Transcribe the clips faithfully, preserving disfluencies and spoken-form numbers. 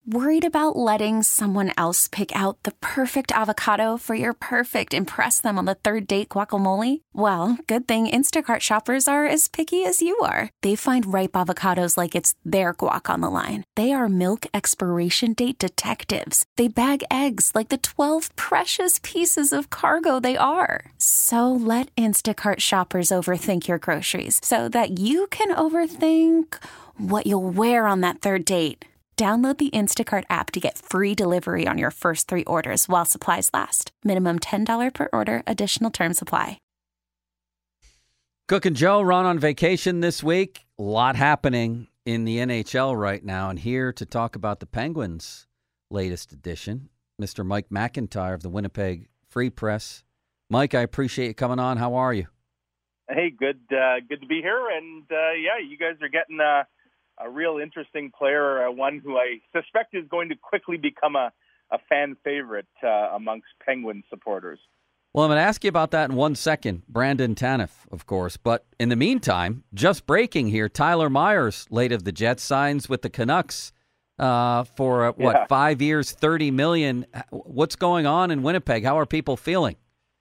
Worried about letting someone else pick out the perfect avocado for your perfect impress them on the third date guacamole? Well, good thing Instacart shoppers are as picky as you are. They find ripe avocados like it's their guac on the line. They are milk expiration date detectives. They bag eggs like the twelve precious pieces of cargo they are. So let Instacart shoppers overthink your groceries so that you can overthink what you'll wear on that third date. Download the Instacart app to get free delivery on your first three orders while supplies last. Minimum ten dollars per order. Additional terms apply. Cook and Joe, Ron on vacation this week. A lot happening in the N H L right now. And here to talk about the Penguins' latest edition, Mister Mike McIntyre of the Winnipeg Free Press. Mike, I appreciate you coming on. How are you? Hey, good uh, good to be here. And, uh, yeah, you guys are getting uh, a real interesting player, uh, one who I suspect is going to quickly become a, a fan favorite uh, amongst Penguin supporters. Well, I'm going to ask you about that in one second. Brandon Tanev, of course. But in the meantime, just breaking here, Tyler Myers, late of the Jets, signs with the Canucks uh, for, uh, what, yeah. five years, thirty million dollars. What's going on in Winnipeg? How are people feeling?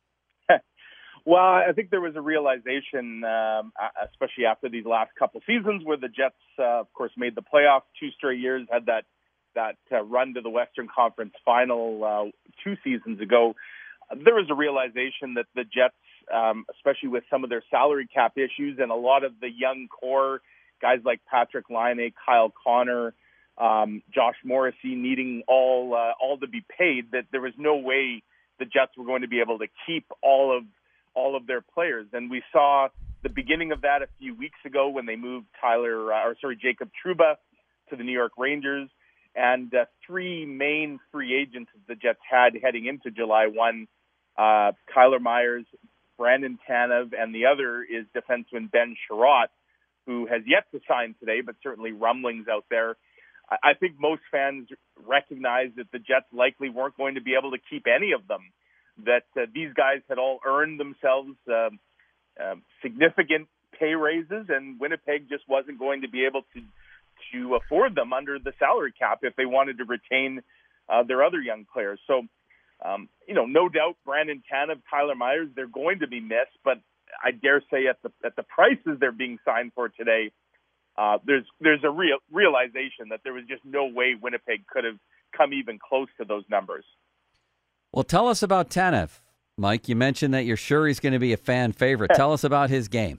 Well, I think there was a realization, um, especially after these last couple seasons, where the Jets, uh, of course, made the playoffs two straight years, had that that uh, run to the Western Conference Final uh, two seasons ago. There was a realization that the Jets, um, especially with some of their salary cap issues and a lot of the young core, guys like Patrick Laine, Kyle Connor, um, Josh Morrissey, needing all uh, all to be paid, that there was no way the Jets were going to be able to keep all of all of their players. And we saw the beginning of that a few weeks ago when they moved Tyler, uh, or sorry, Jacob Trouba to the New York Rangers. And uh, three main free agents the Jets had heading into July first, uh, Tyler Myers, Brandon Tanev, and the other is defenseman Ben Sherratt, who has yet to sign today, but certainly rumblings out there. I, I think most fans recognize that the Jets likely weren't going to be able to keep any of them, that uh, these guys had all earned themselves uh, uh, significant pay raises, and Winnipeg just wasn't going to be able to to afford them under the salary cap if they wanted to retain uh, their other young players. So, um, you know, no doubt Brandon Tanev, Tyler Myers, they're going to be missed, but I dare say at the at the prices they're being signed for today, uh, there's there's a real realization that there was just no way Winnipeg could have come even close to those numbers. Well, tell us about Tanev, Mike. You mentioned that you're sure he's going to be a fan favorite. Tell us about his game.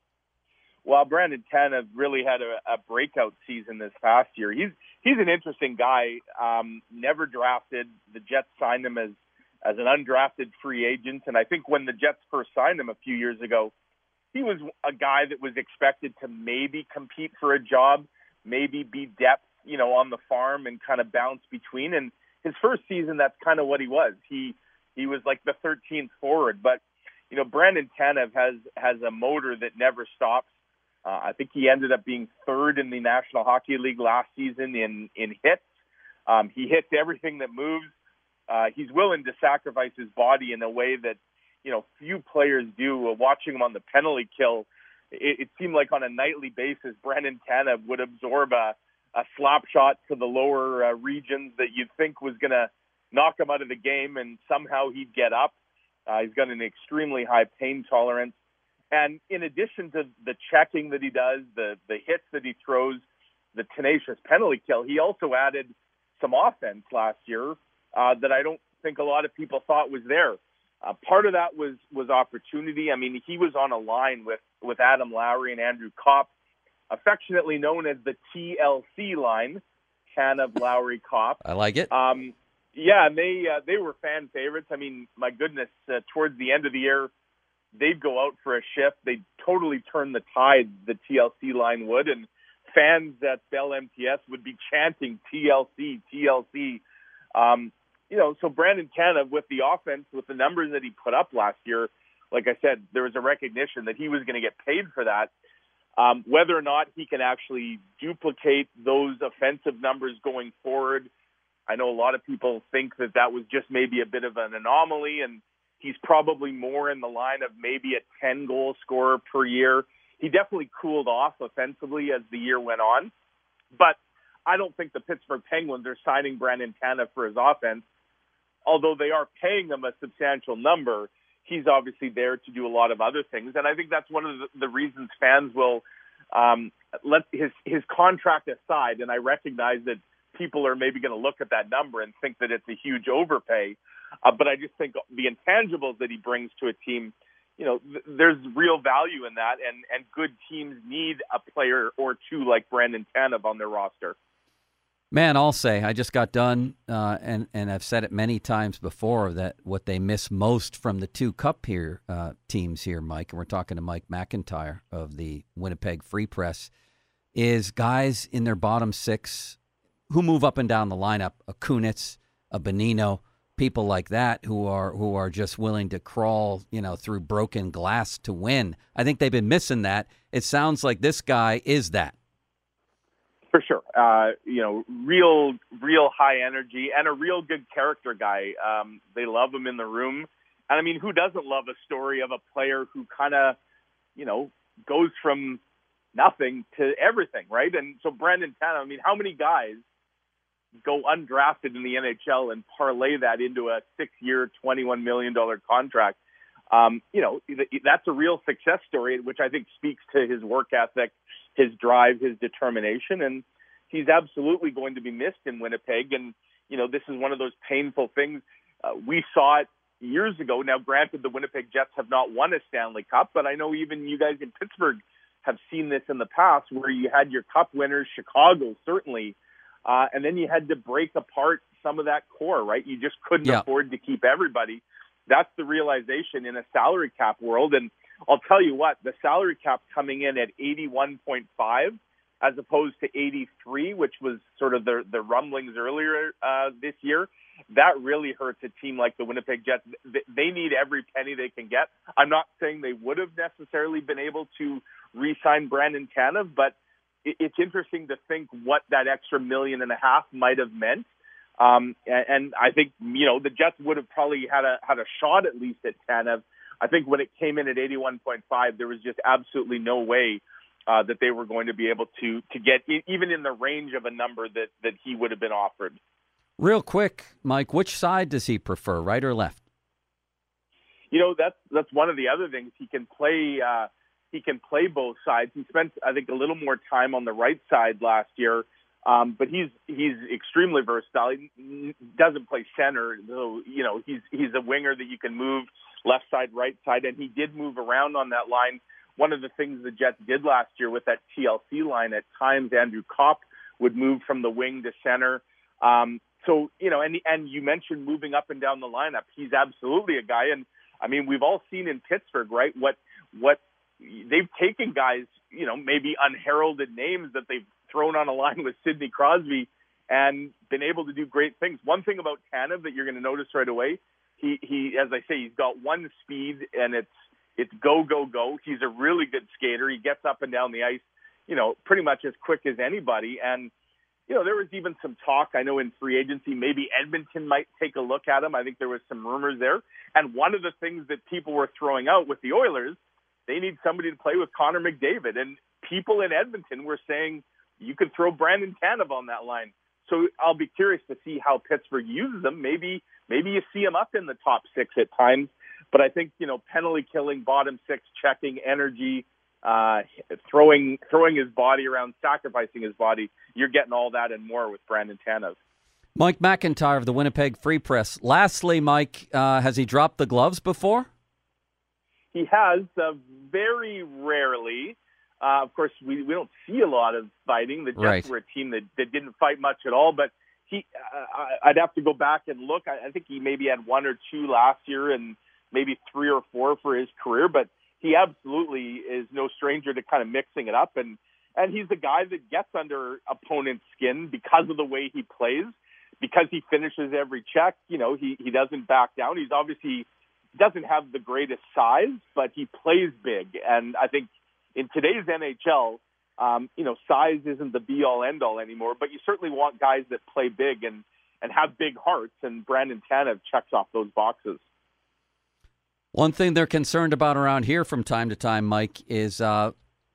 Well, Brandon Tanev really had a, a breakout season this past year. He's he's an interesting guy. Um, never drafted. The Jets signed him as as an undrafted free agent, and I think when the Jets first signed him a few years ago, he was a guy that was expected to maybe compete for a job, maybe be depth, you know, on the farm and kind of bounce between. And his first season, that's kind of what he was. He he was like the thirteenth forward. But, you know, Brandon Tanev has, has a motor that never stops. Uh, I think he ended up being third in the National Hockey League last season in, in hits. Um, he hits everything that moves. Uh, he's willing to sacrifice his body in a way that, you know, few players do. Uh, watching him on the penalty kill, it, it seemed like on a nightly basis, Brandon Tanev would absorb a a slap shot to the lower uh, regions that you'd think was going to knock him out of the game, and somehow he'd get up. Uh, he's got an extremely high pain tolerance. And in addition to the checking that he does, the, the hits that he throws, the tenacious penalty kill, he also added some offense last year uh, that I don't think a lot of people thought was there. Uh, part of that was, was opportunity. I mean, he was on a line with, with Adam Lowry and Andrew Kopp, affectionately known as the T L C line, Tanev, Lowry, Kopp. I like it. Um, yeah, and they uh, they were fan favorites. I mean, my goodness, uh, towards the end of the year, they'd go out for a shift. They'd totally turn the tide, the T L C line would, and fans at Bell M T S would be chanting T L C, T L C. Um, you know, so Brandon Tanev, with the offense, with the numbers that he put up last year, like I said, there was a recognition that he was going to get paid for that. Um, whether or not he can actually duplicate those offensive numbers going forward, I know a lot of people think that that was just maybe a bit of an anomaly, and he's probably more in the line of maybe a ten-goal scorer per year. He definitely cooled off offensively as the year went on. But I don't think the Pittsburgh Penguins are signing Brandon Tanev for his offense, although they are paying him a substantial number. He's obviously there to do a lot of other things, and I think that's one of the, the reasons fans will um, let his his contract aside. And I recognize that people are maybe going to look at that number and think that it's a huge overpay, uh, but I just think the intangibles that he brings to a team, you know, th- there's real value in that, and and good teams need a player or two like Brandon Tanev on their roster. Man, I'll say, I just got done, uh, and, and I've said it many times before, that what they miss most from the two Cup here uh, teams here, Mike, and we're talking to Mike McIntyre of the Winnipeg Free Press, is guys in their bottom six who move up and down the lineup, a Kunitz, a Bonino, people like that who are who are just willing to crawl, you know, through broken glass to win. I think they've been missing that. It sounds like this guy is that. For sure. Uh, you know, real, real high energy and a real good character guy. Um, they love him in the room. And I mean, who doesn't love a story of a player who kind of, you know, goes from nothing to everything, right? And so Brandon Tanev, I mean, how many guys go undrafted in the N H L and parlay that into a six-year, twenty-one million dollars contract? Um, you know, that's a real success story, which I think speaks to his work ethic, his drive, his determination, and he's absolutely going to be missed in Winnipeg. And, you know, this is one of those painful things. Uh, we saw it years ago. Now, granted, the Winnipeg Jets have not won a Stanley Cup, but I know even you guys in Pittsburgh have seen this in the past, where you had your Cup winners, Chicago certainly, uh, and then you had to break apart some of that core, right? You just couldn't yeah. afford to keep everybody. That's the realization in a salary cap world. And I'll tell you what, the salary cap coming in at eighty-one point five as opposed to eighty-three, which was sort of the, the rumblings earlier uh, this year, that really hurts a team like the Winnipeg Jets. They need every penny they can get. I'm not saying they would have necessarily been able to re-sign Brandon Tanev, but it's interesting to think what that extra million and a half might have meant. Um, and, and I think, you know, the Jets would have probably had a had a shot at least at Tanev. I think when it came in at eighty-one point five, there was just absolutely no way uh, that they were going to be able to to get in, even in the range of a number that, that he would have been offered. Real quick, Mike, which side does he prefer, right or left? You know, that's that's one of the other things. He can play uh, he can play both sides. He spent, I think, a little more time on the right side last year. Um, but he's he's extremely versatile. He doesn't play center, so you know he's he's a winger that you can move left side, right side, and he did move around on that line. One of the things the Jets did last year with that T L C line, at times Andrew Kopp would move from the wing to center. Um, so you know, and and you mentioned moving up and down the lineup. He's absolutely a guy, and I mean we've all seen in Pittsburgh, right? What what they've taken guys, you know, maybe unheralded names that they've thrown on a line with Sidney Crosby and been able to do great things. One thing about Tanev that you're going to notice right away, he, he, as I say, he's got one speed and it's, it's go, go, go. He's a really good skater. He gets up and down the ice, you know, pretty much as quick as anybody. And, you know, there was even some talk, I know in free agency, maybe Edmonton might take a look at him. I think there was some rumors there. And one of the things that people were throwing out with the Oilers, they need somebody to play with Connor McDavid. And people in Edmonton were saying, you could throw Brandon Tanev on that line. So I'll be curious to see how Pittsburgh uses him. Maybe maybe you see him up in the top six at times. But I think, you know, penalty killing, bottom six, checking, energy, uh, throwing throwing his body around, sacrificing his body, you're getting all that and more with Brandon Tanev. Mike McIntyre of the Winnipeg Free Press. Lastly, Mike, uh, has he dropped the gloves before? He has, uh, very rarely. Uh, of course, we, we don't see a lot of fighting. The Jets right. were a team that, that didn't fight much at all. But he, uh, I'd have to go back and look. I, I think he maybe had one or two last year and maybe three or four for his career. But he absolutely is no stranger to kind of mixing it up. And, and he's the guy that gets under opponent's skin because of the way he plays, because he finishes every check. You know, he, he doesn't back down. He's obviously doesn't have the greatest size, but he plays big. And I think in today's N H L, um, you know, size isn't the be-all, end-all anymore, but you certainly want guys that play big and, and have big hearts, and Brandon Tanev checks off those boxes. One thing they're concerned about around here from time to time, Mike, is uh,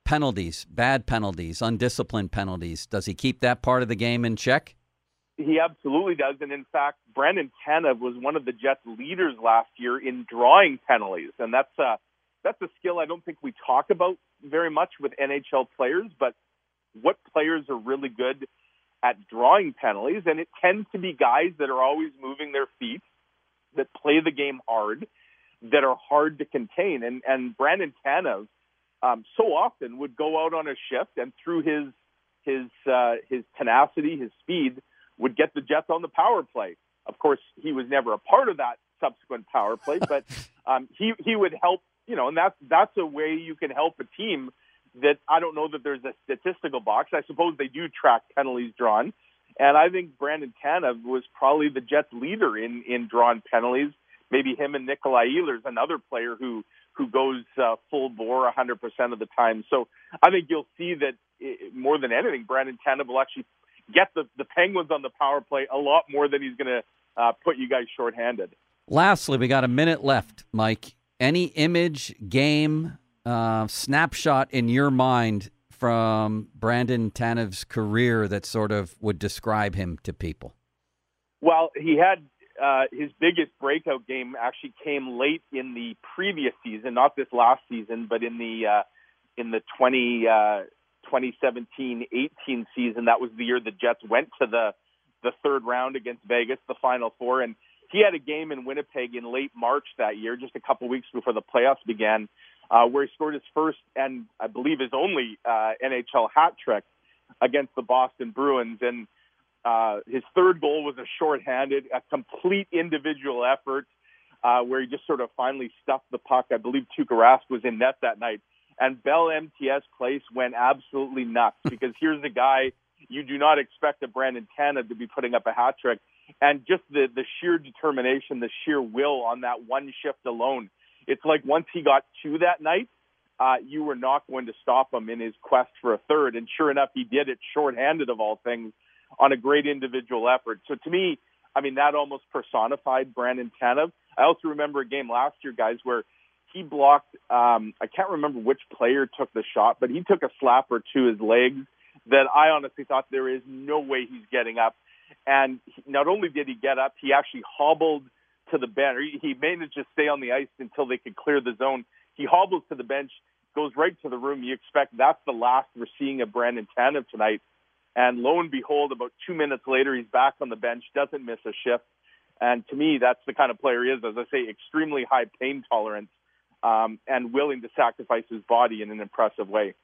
penalties, bad penalties, undisciplined penalties. Does he keep that part of the game in check? He absolutely does. And in fact, Brandon Tanev was one of the Jets' leaders last year in drawing penalties. And that's a, that's a skill I don't think we talk about very much with N H L players, but what players are really good at drawing penalties. And it tends to be guys that are always moving their feet, that play the game hard, that are hard to contain. And, and Brandon Tanev um, so often would go out on a shift and through his, his, uh, his tenacity, his speed, would get the Jets on the power play. Of course, he was never a part of that subsequent power play, but um, he he would help, you know, and that's, that's a way you can help a team that I don't know that there's a statistical box. I suppose they do track penalties drawn. And I think Brandon Tanev was probably the Jets' leader in, in drawn penalties. Maybe him and Nikolai Ehlers, another player who, who goes uh, full bore one hundred percent of the time. So I think you'll see that it, more than anything, Brandon Tanev will actually get the, the Penguins on the power play a lot more than he's going to uh, put you guys shorthanded. Lastly, we got a minute left, Mike. Any image, game, uh, snapshot in your mind from Brandon Tanev's career that sort of would describe him to people? Well, he had uh, his biggest breakout game actually came late in the previous season, not this last season, but in the uh, in the twenty. Uh, twenty seventeen eighteen season. That was the year the Jets went to the the third round against Vegas, the Final Four, and he had a game in Winnipeg in late March that year, just a couple weeks before the playoffs began, uh, where he scored his first and I believe his only uh, N H L hat trick against the Boston Bruins. And uh, his third goal was a shorthanded, a complete individual effort uh, where he just sort of finally stuffed the puck. I believe Tuukka Rask was in net that night. And Bell M T S Place went absolutely nuts because here's a guy you do not expect a Brandon Tanev to be putting up a hat trick. And just the, the sheer determination, the sheer will on that one shift alone. It's like once he got two that night, uh, you were not going to stop him in his quest for a third. And sure enough, he did it shorthanded of all things on a great individual effort. So to me, I mean, that almost personified Brandon Tanev. I also remember a game last year, guys, where he blocked, um, I can't remember which player took the shot, but he took a slapper to his legs that I honestly thought there is no way he's getting up. And he, not only did he get up, he actually hobbled to the bench. He, he managed to stay on the ice until they could clear the zone. He hobbles to the bench, goes right to the room. You expect that's the last we're seeing of Brandon Tanev tonight. And lo and behold, about two minutes later, he's back on the bench, doesn't miss a shift. And to me, that's the kind of player he is, as I say, extremely high pain tolerance. Um, and willing to sacrifice his body in an impressive way.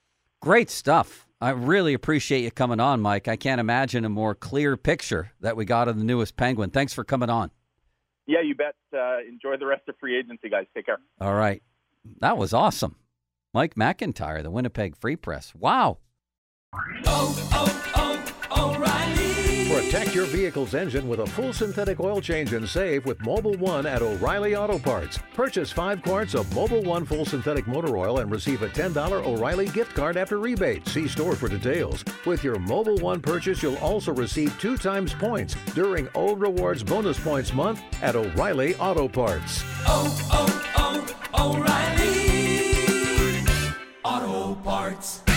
Great stuff. I really appreciate you coming on, Mike. I can't imagine a more clear picture that we got of the newest Penguin. Thanks for coming on. Yeah, you bet. Uh, enjoy the rest of free agency, guys. Take care. All right. That was awesome. Mike McIntyre, the Winnipeg Free Press. Wow. Oh, oh, oh, O'Reilly. Protect your vehicle's engine with a full synthetic oil change and save with Mobil one at O'Reilly Auto Parts. Purchase five quarts of Mobil one full synthetic motor oil and receive a ten dollars O'Reilly gift card after rebate. See store for details. With your Mobil one purchase, you'll also receive two times points during O Rewards Bonus Points Month at O'Reilly Auto Parts. Oh, oh, oh, O'Reilly Auto Parts.